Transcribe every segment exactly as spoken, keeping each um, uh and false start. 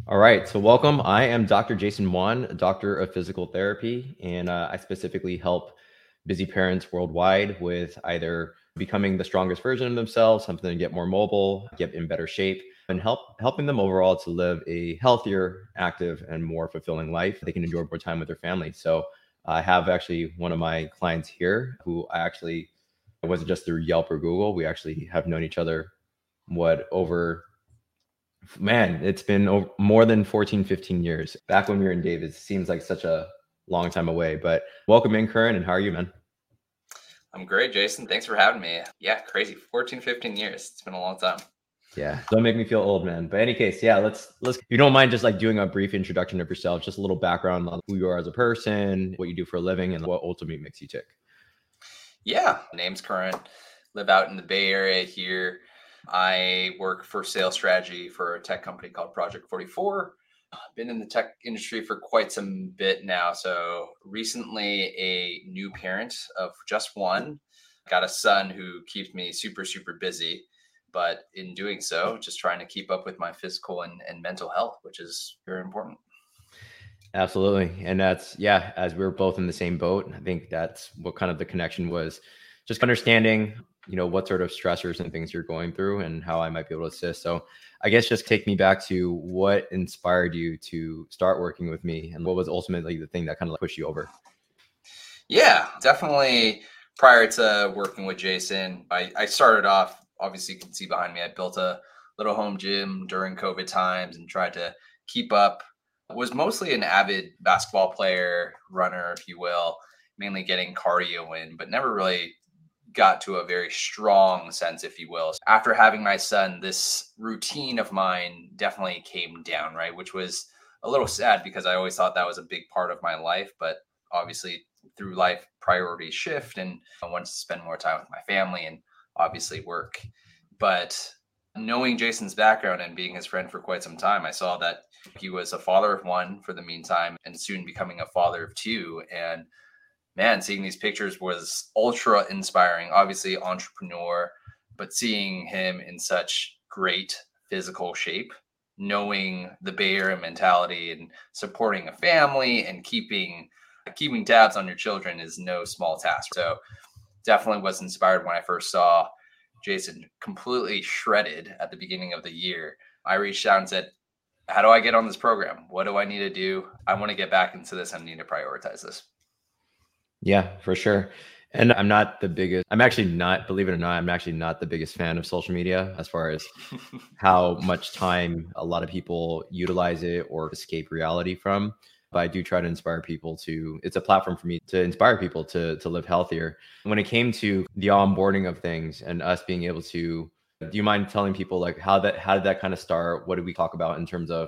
All right, so welcome. I am Doctor Jason Wan, a doctor of physical therapy, and uh, I specifically help busy parents worldwide with either becoming the strongest version of themselves, something to get more mobile, get in better shape, and help helping them overall to live a healthier, active, and more fulfilling life. They can enjoy more time with their family. So I have actually one of my clients here who I actually it wasn't just through Yelp or Google. We actually have known each other what over Man, it's been over more than fourteen, fifteen years. Back when we were in Davis, seems like such a long time away. But welcome in, Curran, and how are you, man? I'm great, Jason. Thanks for having me. Yeah, crazy. fourteen, fifteen years. It's been a long time. Yeah, don't make me feel old, man. But in any case, yeah, let's let's. If you don't mind, just like doing a brief introduction of yourself, just a little background on who you are as a person, what you do for a living, and what ultimately makes you tick. Yeah, name's Current. Live out in the Bay Area here. I work for sales strategy for a tech company called Project forty-four. I've been in the tech industry for quite some bit now. So recently a new parent of just one. Got a son who keeps me super, super busy. But in doing so, just trying to keep up with my physical and, and mental health, which is very important. Absolutely. And that's, yeah, as we were both in the same boat, I think that's what kind of the connection was, just understanding, you know, what sort of stressors and things you're going through and how I might be able to assist. So I guess just take me back to what inspired you to start working with me and what was ultimately the thing that kind of like pushed you over. Yeah, definitely. Prior to working with Jason, I, I started off, obviously you can see behind me, I built a little home gym during COVID times and tried to keep up. Was mostly an avid basketball player, runner, if you will, mainly getting cardio in, but never really got to a very strong sense, if you will. After having my son, this routine of mine definitely came down, right? Which was a little sad because I always thought that was a big part of my life, but obviously through life priorities shift and I wanted to spend more time with my family and obviously work. But knowing Jason's background and being his friend for quite some time, I saw that he was a father of one for the meantime and soon becoming a father of two. And man, seeing these pictures was ultra inspiring. Obviously, entrepreneur, but seeing him in such great physical shape, knowing the Bay Area mentality and supporting a family and keeping keeping tabs on your children is no small task. So definitely was inspired when I first saw Jason completely shredded at the beginning of the year. I reached out and said, how do I get on this program? What do I need to do? I want to get back into this. I need to prioritize this. Yeah, for sure. And I'm not the biggest, I'm actually not, believe it or not, I'm actually not the biggest fan of social media as far as how much time a lot of people utilize it or escape reality from. But I do try to inspire people to, it's a platform for me to inspire people to, to live healthier. When it came to the onboarding of things and us being able to, do you mind telling people like how that, how did that kind of start? What did we talk about in terms of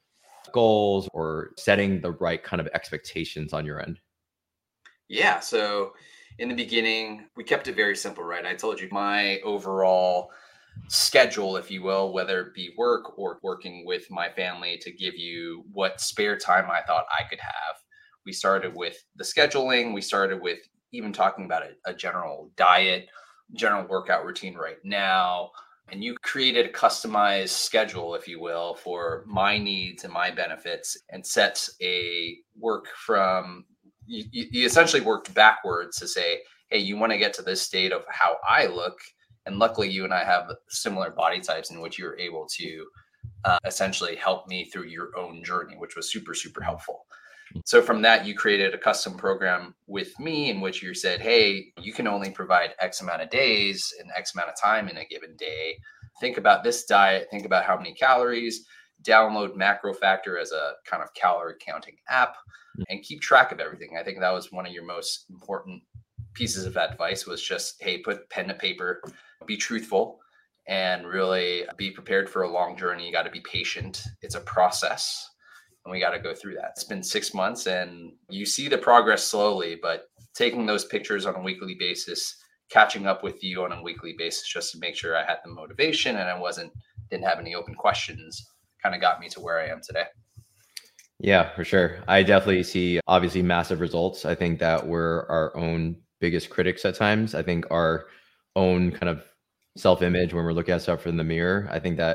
goals or setting the right kind of expectations on your end? Yeah. So in the beginning, we kept it very simple, right? I told you my overall schedule, if you will, whether it be work or working with my family to give you what spare time I thought I could have. We started with the scheduling. We started with even talking about a, a general diet, general workout routine right now. And you created a customized schedule, if you will, for my needs and my benefits and set a work from you, you essentially worked backwards to say, hey, you want to get to this state of how I look. And luckily, you and I have similar body types in which you're able to uh, essentially help me through your own journey, which was super, super helpful. So from that, you created a custom program with me in which you said, hey, you can only provide X amount of days and X amount of time in a given day. Think about this diet. Think about how many calories. Download Macro Factor as a kind of calorie counting app and keep track of everything. I think that was one of your most important pieces of advice was just, hey, put pen to paper, be truthful, and really be prepared for a long journey. You got to be patient. It's a process, and we got to go through that. It's been six months, and you see the progress slowly, but taking those pictures on a weekly basis, catching up with you on a weekly basis just to make sure I had the motivation and I wasn't didn't have any open questions kind of got me to where I am today. Yeah, for sure. I definitely see obviously massive results. I think that we're our own biggest critics at times. I think our own kind of self-image when we're looking at stuff in the mirror, I think that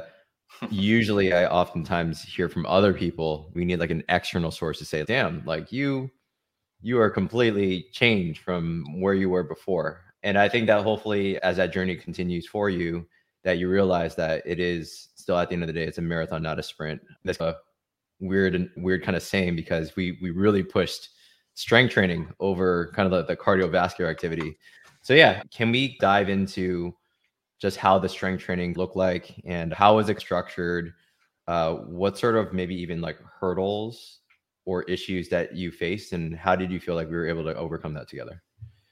usually I oftentimes hear from other people, we need like an external source to say, damn, like you, you are completely changed from where you were before. And I think that hopefully as that journey continues for you, that you realize that it is still at the end of the day, it's a marathon, not a sprint. That's a weird and weird kind of saying because we we really pushed strength training over kind of the, the cardiovascular activity. So yeah, can we dive into just how the strength training look like and how is it structured? Uh, what sort of maybe even like hurdles or issues that you faced, and how did you feel like we were able to overcome that together?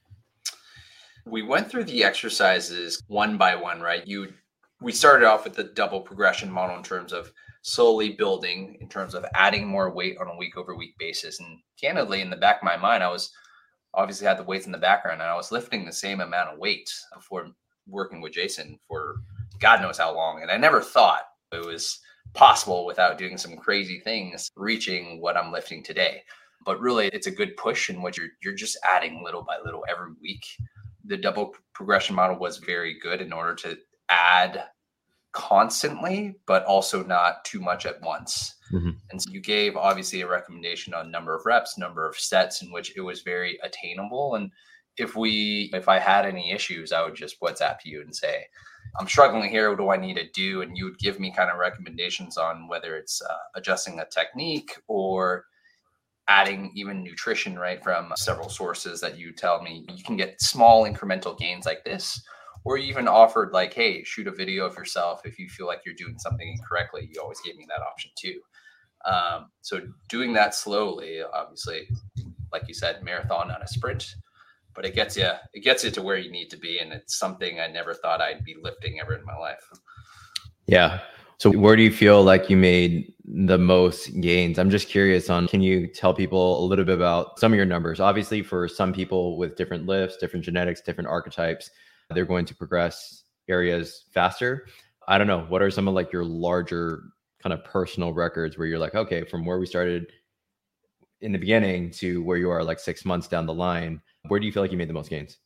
We went through the exercises one by one, right? You we started off with the double progression model in terms of slowly building, in terms of adding more weight on a week over week basis. And candidly, in the back of my mind, I was obviously had the weights in the background and I was lifting the same amount of weight before working with Jason for God knows how long. And I never thought it was possible without doing some crazy things, reaching what I'm lifting today. But really, it's a good push in which you're, you're just adding little by little every week. The double progression model was very good in order to add constantly, but also not too much at once. Mm-hmm. And so you gave obviously a recommendation on number of reps, number of sets in which it was very attainable. And if we, if I had any issues, I would just WhatsApp you and say, I'm struggling here. What do I need to do? And you would give me kind of recommendations on whether it's uh, adjusting a technique or adding even nutrition, right, from several sources that you tell me you can get small incremental gains like this, or you even offered like, hey, shoot a video of yourself if you feel like you're doing something incorrectly. You always gave me that option too. Um, so doing that slowly, obviously, like you said, marathon, not a sprint, but it gets you, it gets you to where you need to be. And it's something I never thought I'd be lifting ever in my life. Yeah. So where do you feel like you made the most gains? I'm just curious on, can you tell people a little bit about some of your numbers? Obviously, for some people with different lifts, different genetics, different archetypes, they're going to progress areas faster. I don't know. What are some of like your larger kind of personal records where you're like, okay, from where we started in the beginning to where you are like six months down the line, where do you feel like you made the most gains?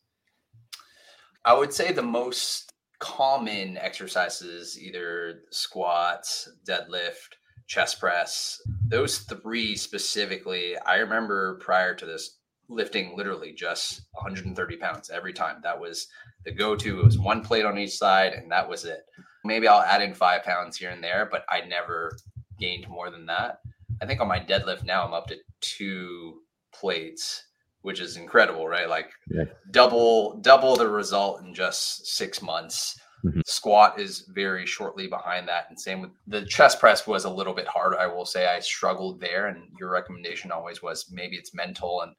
I would say the most common exercises, either squats, deadlift, chest press, those three specifically, I remember prior to this lifting literally just one hundred thirty pounds every time. That was the go-to. It was one plate on each side and that was it. Maybe I'll add in five pounds here and there, but I never gained more than that. I think on my deadlift now I'm up to two plates, which is incredible, right? Like yeah. double, double the result in just six months. Mm-hmm. Squat is very shortly behind that. And same with the chest press was a little bit harder. I will say I struggled there. And your recommendation always was maybe it's mental. And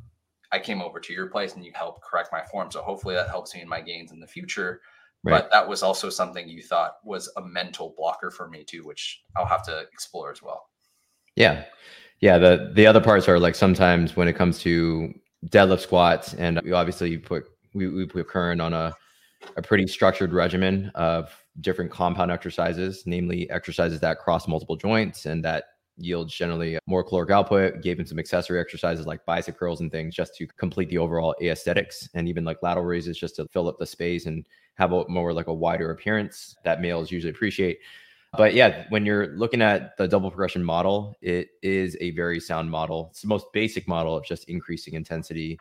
I came over to your place and you helped correct my form. So hopefully that helps me in my gains in the future. Right. But that was also something you thought was a mental blocker for me too, which I'll have to explore as well. Yeah. Yeah. The, the other parts are like sometimes when it comes to deadlift, squats, and we obviously put, we, we put Curran on a, a pretty structured regimen of different compound exercises, namely exercises that cross multiple joints and that yields generally more caloric output. Gave him some accessory exercises like bicep curls and things just to complete the overall aesthetics, and even like lateral raises just to fill up the space and have a more like a wider appearance that males usually appreciate. But yeah, when you're looking at the double progression model, it is a very sound model. It's the most basic model of just increasing intensity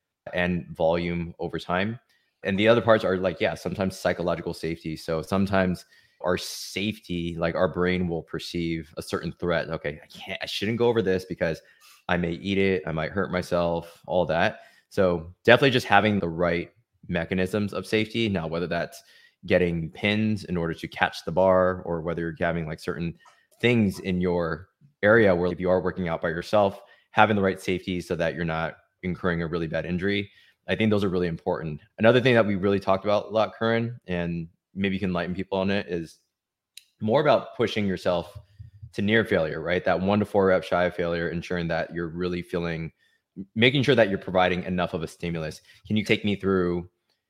and volume over time. And the other parts are like, yeah, sometimes psychological safety. So sometimes our safety, like our brain will perceive a certain threat. Okay, I can't, I shouldn't go over this because I may eat it, I might hurt myself, all that. So definitely just having the right mechanisms of safety. Now, whether that's getting pins in order to catch the bar, or whether you're having like certain things in your area where if you are working out by yourself, having the right safety so that you're not incurring a really bad injury. I think those are really important. Another thing that we really talked about a lot, Curran, and maybe you can enlighten people on it, is more about pushing yourself to near failure, right? That one to four rep shy of failure, ensuring that you're really feeling, making sure that you're providing enough of a stimulus. Can you take me through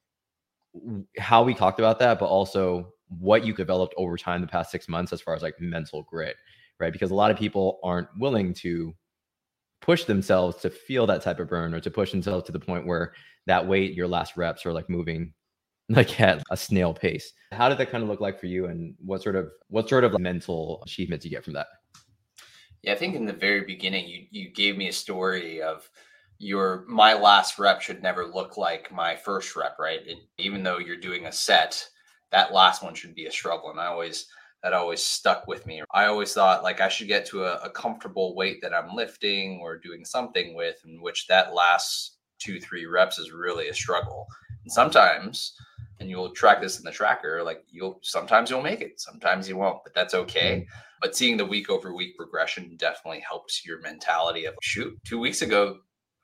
how we talked about that, but also what you developed over time the past six months as far as like mental grit, right? Because a lot of people aren't willing to push themselves to feel that type of burn, or to push themselves to the point where that weight, your last reps are like moving like at a snail pace. How did that kind of look like for you, and what sort of what sort of mental achievements you get from that? Yeah, I think in the very beginning, you you gave me a story of your my last rep should never look like my first rep, right? It, even though you're doing a set, that last one should be a struggle. And I always that always stuck with me. I always thought like I should get to a, a comfortable weight that I'm lifting or doing something with, in which that last two, three reps is really a struggle. And sometimes, and you'll track this in the tracker, like you'll sometimes you'll make it, sometimes you won't, but that's okay. Mhm. But seeing the week over week progression definitely helps your mentality of shoot, two weeks ago,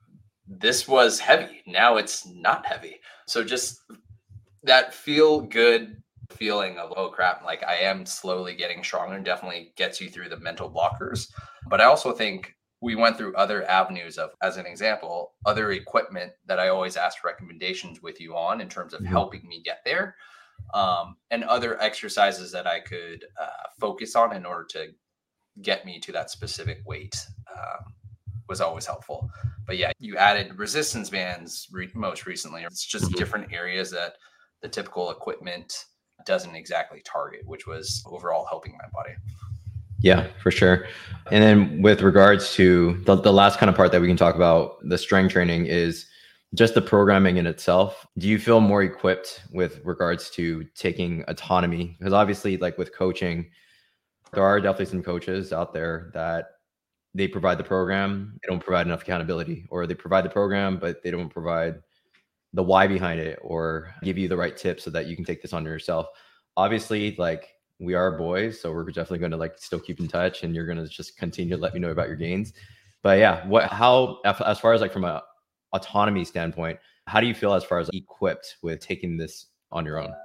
this was heavy. Now it's not heavy. So just that feel good feeling of, oh crap, like I am slowly getting stronger definitely gets you through the mental blockers. But I also think we went through other avenues of, as an example, other equipment that I always asked recommendations with you on in terms of Mhm. helping me get there, um, and other exercises that I could uh, focus on in order to get me to that specific weight. Um, was always helpful. But yeah, you added resistance bands re- most recently. It's just Mhm. different areas that the typical equipment doesn't exactly target, which was overall helping my body. Yeah, for sure. And then with regards to the, the last kind of part that we can talk about, the strength training, is just the programming in itself. Do you feel more equipped with regards to taking autonomy? Because obviously, like with coaching, there are definitely some coaches out there that they provide the program, they don't provide enough accountability, or they provide the program, but they don't provide the why behind it or give you the right tips so that you can take this on yourself. Obviously, like we are boys, so we're definitely going to like still keep in touch, and you're going to just continue to let me know about your gains. But yeah, what how as far as like from a autonomy standpoint, how do you feel as far as equipped with taking this on your own?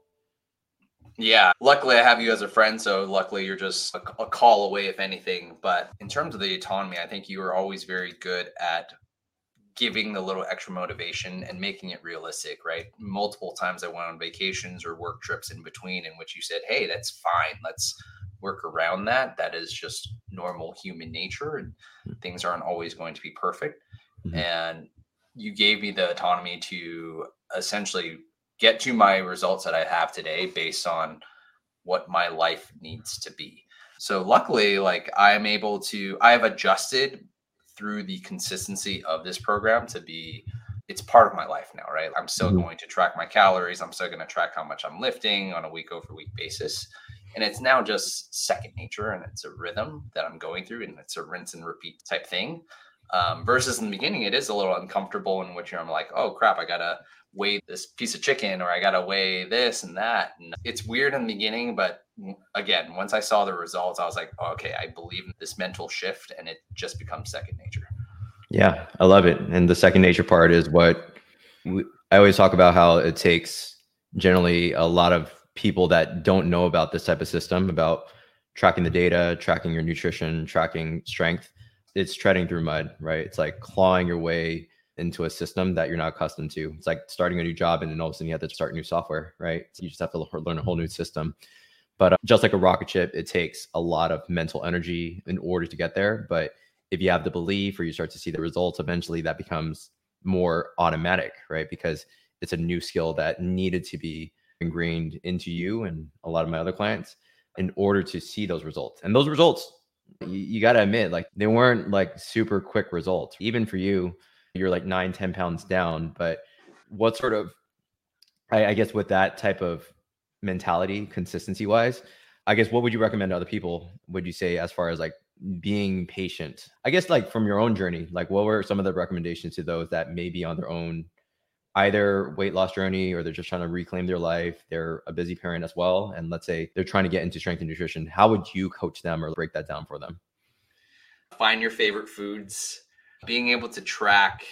Yeah, luckily I have you as a friend, so luckily you're just a, a call away, if anything. But in terms of the autonomy, I think you were always very good at giving the little extra motivation and making it realistic, right? Multiple times I went on vacations or work trips in between in which you said, hey, that's fine. Let's work around that. That is just normal human nature, and things aren't always going to be perfect. Mhm. And you gave me the autonomy to essentially get to my results that I have today based on what my life needs to be. So luckily, like I'm able to, I have adjusted through the consistency of this program to be, it's part of my life now, right? I'm still Mhm. going to track my calories. I'm still going to track how much I'm lifting on a week over week basis. And it's now just second nature, and it's a rhythm that I'm going through, and it's a rinse and repeat type thing. Um, versus in the beginning, it is a little uncomfortable in which I'm like, oh crap, I got to weigh this piece of chicken, or I got to weigh this and that. And it's weird in the beginning, but again, once I saw the results, I was like, oh, okay, I believe in this mental shift, and it just becomes second nature. Yeah, I love it. And the second nature part is what we, I always talk about, how it takes generally a lot of people that don't know about this type of system, about tracking the data, tracking your nutrition, tracking strength. It's treading through mud, right? It's like clawing your way into a system that you're not accustomed to. It's like starting a new job and then all of a sudden you have to start new software, right? So you just have to learn a whole new system. But uh, just like a rocket ship, it takes a lot of mental energy in order to get there. But if you have the belief or you start to see the results, eventually that becomes more automatic, right? Because it's a new skill that needed to be ingrained into you and a lot of my other clients in order to see those results. And those results, you, you got to admit, like they weren't like super quick results. Even for you, you're like nine, ten pounds down. But what sort of, I, I guess with that type of mentality, consistency wise, I guess what would you recommend to other people? Would you say as far as like being patient? I guess like from your own journey, like what were some of the recommendations to those that may be on their own either weight loss journey, or they're just trying to reclaim their life, they're a busy parent as well, and let's say they're trying to get into strength and nutrition? How would you coach them or break that down for them? Find your favorite foods, being able to track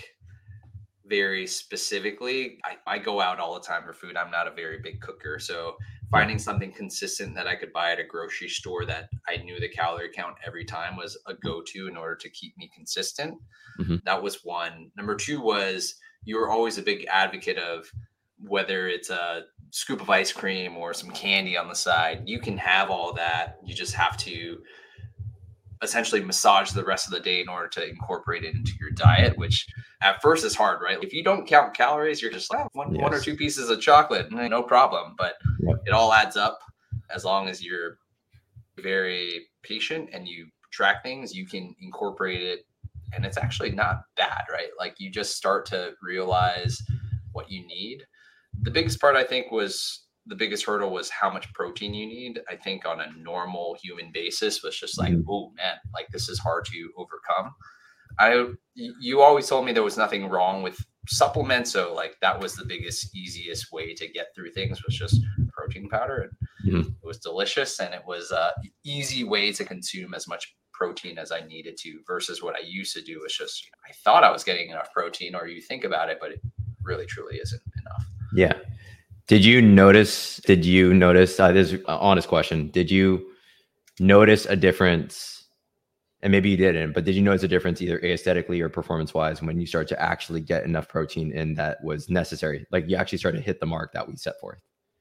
very specifically. I, I go out all the time for food. I'm not a very big cooker. So Yeah. finding something consistent that I could buy at a grocery store that I knew the calorie count every time was a go-to in order to keep me consistent. Mm-hmm. That was one. Number two was, you were always a big advocate of whether it's a scoop of ice cream or some candy on the side, you can have all that. You just have to essentially massage the rest of the day in order to incorporate it into your diet, which at first is hard, right? If you don't count calories, you're just like, oh, one, yes. one or two pieces of chocolate, no problem. But yep. it all adds up. As long as you're very patient and you track things, you can incorporate it. And it's actually not bad, right? Like you just start to realize what you need. The biggest part, I think, was the biggest hurdle was how much protein you need. I think on a normal human basis was just like, mm-hmm. oh man, like this is hard to overcome. I, you always told me there was nothing wrong with supplements. So like that was the biggest, easiest way to get through things was just protein powder. And mm-hmm. it was delicious. And it was a easy way to consume as much protein as I needed to versus what I used to do was just, you know, I thought I was getting enough protein or you think about it, but it really truly isn't enough. Yeah. Did you notice, did you notice, uh, this is an honest question. Did you notice a difference, and maybe you didn't, but did you notice a difference either aesthetically or performance wise when you start to actually get enough protein in that was necessary? Like you actually started to hit the mark that we set forth?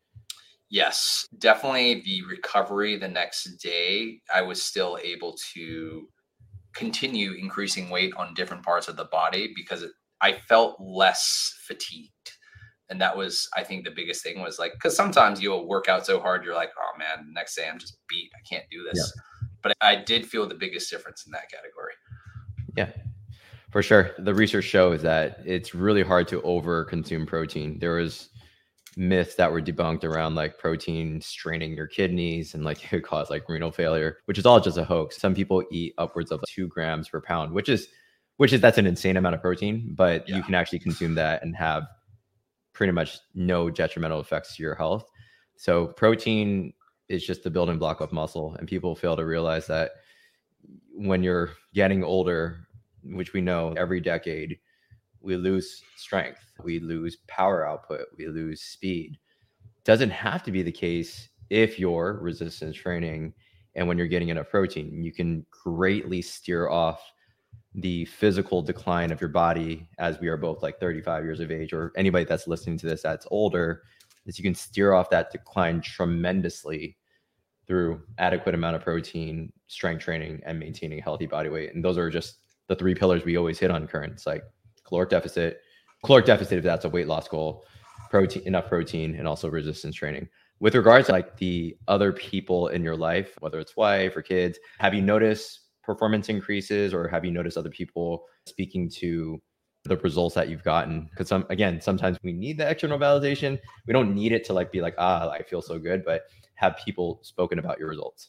Yes, definitely the recovery the next day, I was still able to continue increasing weight on different parts of the body because it, I felt less fatigued. And that was, I think the biggest thing was like, because sometimes you'll work out so hard, you're like, oh man, the next day I'm just beat. I can't do this. Yeah. But I did feel the biggest difference in that category. Yeah, for sure. The research shows that it's really hard to over consume protein. There was myths that were debunked around like protein straining your kidneys and like it could cause like renal failure, which is all just a hoax. Some people eat upwards of two grams per pound, which is, which is, that's an insane amount of protein, but yeah. you can actually consume that and have pretty much no detrimental effects to your health. So protein is just the building block of muscle. And people fail to realize that when you're getting older, which we know every decade, we lose strength, we lose power output, we lose speed. Doesn't have to be the case if you're resistance training and when you're getting enough protein. You can greatly steer off the physical decline of your body, as we are both like thirty-five years of age, or anybody that's listening to this that's older, is you can steer off that decline tremendously through adequate amount of protein, strength training, and maintaining a healthy body weight. And those are just the three pillars we always hit on Current. It's like caloric deficit, caloric deficit if that's a weight loss goal, protein, enough protein, and also resistance training. With regards to like the other people in your life, whether it's wife or kids, have you noticed performance increases, or have you noticed other people speaking to the results that you've gotten? Because some, again, sometimes we need the external validation. We don't need it to like be like, ah, I feel so good, but have people spoken about your results?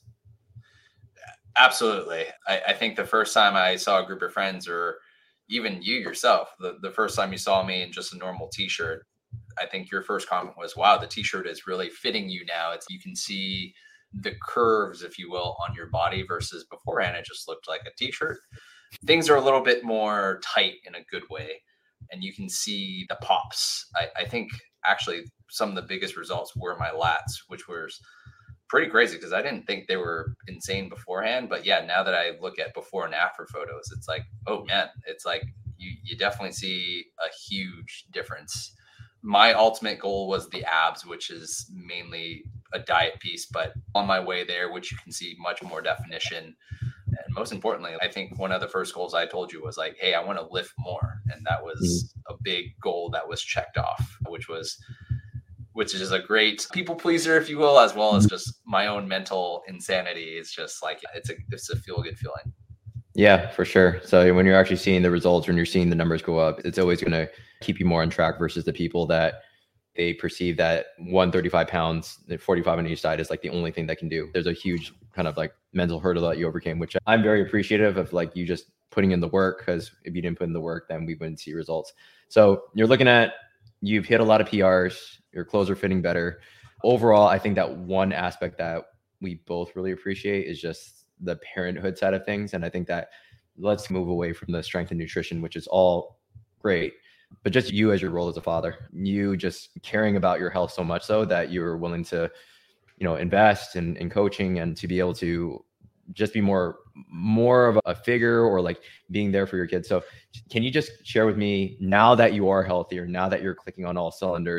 Absolutely. I, I think the first time I saw a group of friends, or even you yourself, the, the first time you saw me in just a normal t-shirt, I think your first comment was, wow, the t-shirt is really fitting you now. It's, you can see the curves, if you will, on your body versus beforehand, it just looked like a t-shirt. Things are a little bit more tight in a good way, and you can see the pops. I, I think actually some of the biggest results were my lats, which was pretty crazy because I didn't think they were insane beforehand. But yeah, now that I look at before and after photos, it's like, oh man, it's like you, you definitely see a huge difference. My ultimate goal was the abs, which is mainly a diet piece, but on my way there, which you can see much more definition. And most importantly, I think one of the first goals I told you was like, hey, I want to lift more. And that was mm-hmm. a big goal that was checked off, which was, which is a great people pleaser, if you will, as well as just my own mental insanity. It's just like, it's a, it's a feel good feeling. Yeah, for sure. So when you're actually seeing the results, when you're seeing the numbers go up, it's always going to keep you more on track versus the people that they perceive that one hundred thirty-five pounds, forty-five on each side is like the only thing that can do. There's a huge kind of like mental hurdle that you overcame, which I'm very appreciative of, like you just putting in the work, because if you didn't put in the work, then we wouldn't see results. So you're looking at, you've hit a lot of P Rs, your clothes are fitting better. Overall, I think that one aspect that we both really appreciate is just the parenthood side of things. And I think that let's move away from the strength and nutrition, which is all great, but just you as your role as a father, you just caring about your health so much so that you're willing to, you know, invest in, in coaching and to be able to just be more, more of a figure, or like being there for your kids. So can you just share with me, now that you are healthier, now that you're clicking on all cylinders,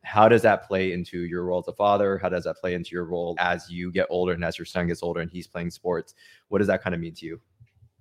How does that play into your role as a father? How does that play into your role as you get older and as your son gets older and he's playing sports? What does that kind of mean to you?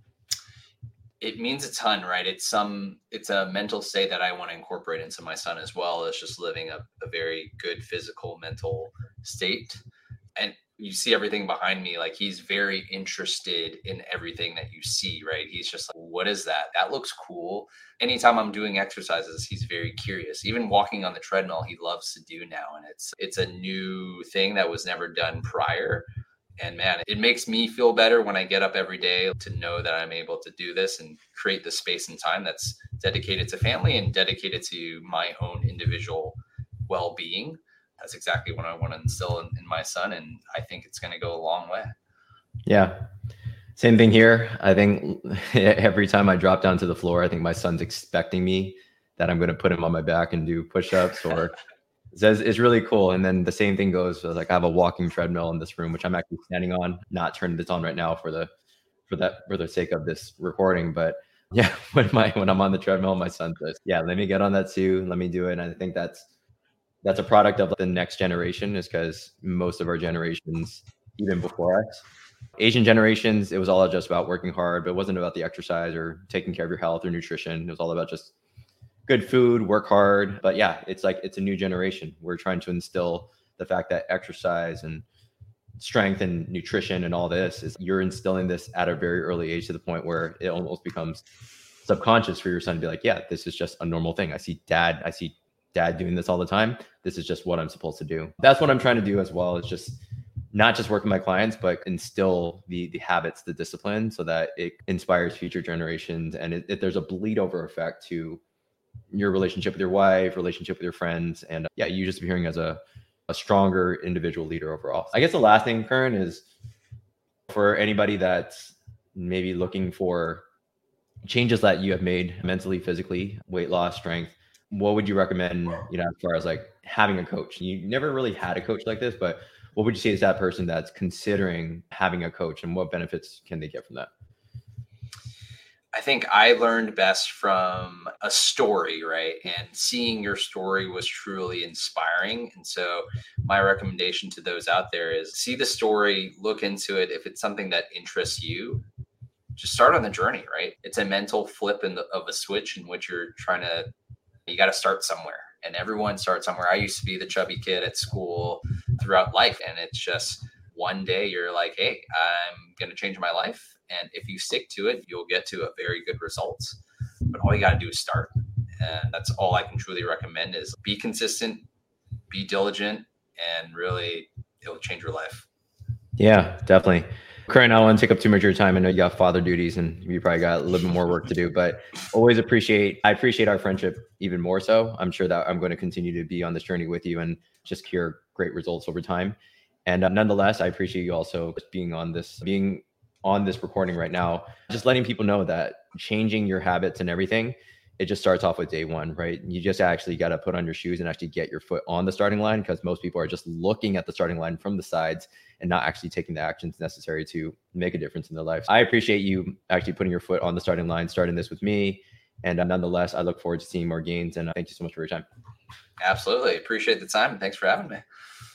It means a ton, right? It's some, it's a mental state that I want to incorporate into my son as well. It's just living a, a very good physical, mental state. And you see everything behind me, like he's very interested in everything that you see, right? He's just like, what is that? That looks cool. Anytime I'm doing exercises, he's very curious. Even walking on the treadmill, he loves to do now. And it's, it's a new thing that was never done prior. And man, it makes me feel better when I get up every day to know that I'm able to do this and create the space and time that's dedicated to family and dedicated to my own individual well-being. That's exactly what I want to instill in, in my son. And I think it's going to go a long way. Yeah. Same thing here. I think every time I drop down to the floor, I think my son's expecting me that I'm going to put him on my back and do push-ups or it's, it's really cool. And then the same thing goes with, like, I have a walking treadmill in this room, which I'm actually standing on, not turning this on right now for the, for that, for the sake of this recording. But yeah, when my, when I'm on the treadmill, my son says, yeah, let me get on that too. Let me do it. And I think that's, that's a product of the next generation, is because most of our generations, even before us, Asian generations, it was all just about working hard, but it wasn't about the exercise or taking care of your health or nutrition. It was all about just good food, work hard. But yeah, it's like, it's a new generation. We're trying to instill the fact that exercise and strength and nutrition and all this is, you're instilling this at a very early age, to the point where it almost becomes subconscious for your son to be like, yeah, this is just a normal thing. I see dad, I see dad doing this all the time. This is just what I'm supposed to do. That's what I'm trying to do as well. It's just not just work with my clients, but instill the the habits, the discipline, so that it inspires future generations. And it, it, there's a bleed over effect to your relationship with your wife, relationship with your friends. And uh, yeah, you just appearing as a, a stronger individual leader overall. I guess the last thing, Curran, is for anybody that's maybe looking for changes that you have made mentally, physically, weight loss, strength, what would you recommend, you know, as far as like having a coach? You never really had a coach like this, but what would you say is that person that's considering having a coach, and what benefits can they get from that? I think I learned best from a story, right? And seeing your story was truly inspiring. And so my recommendation to those out there is see the story, look into it. If it's something that interests you, just start on the journey, right? It's a mental flip in the, of a switch in which you're trying to, you got to start somewhere, and everyone starts somewhere. I used to be the chubby kid at school throughout life. And it's just one day you're like, hey, I'm going to change my life. And if you stick to it, you'll get to a very good results. But all you got to do is start. And that's all I can truly recommend is be consistent, be diligent, and really it'll change your life. Yeah, definitely. Curran, I don't want to take up too much of your time. I know you got father duties and you probably got a little bit more work to do, but always appreciate, I appreciate our friendship even more so. I'm sure that I'm going to continue to be on this journey with you and just hear great results over time. And uh, nonetheless, I appreciate you also being on this, being on this recording right now, just letting people know that changing your habits and everything, it just starts off with day one, right? You just actually got to put on your shoes and actually get your foot on the starting line, because most people are just looking at the starting line from the sides and not actually taking the actions necessary to make a difference in their life. I appreciate you actually putting your foot on the starting line, starting this with me. And uh, nonetheless, I look forward to seeing more gains. And uh, thank you so much for your time. Absolutely. Appreciate the time. Thanks for having me.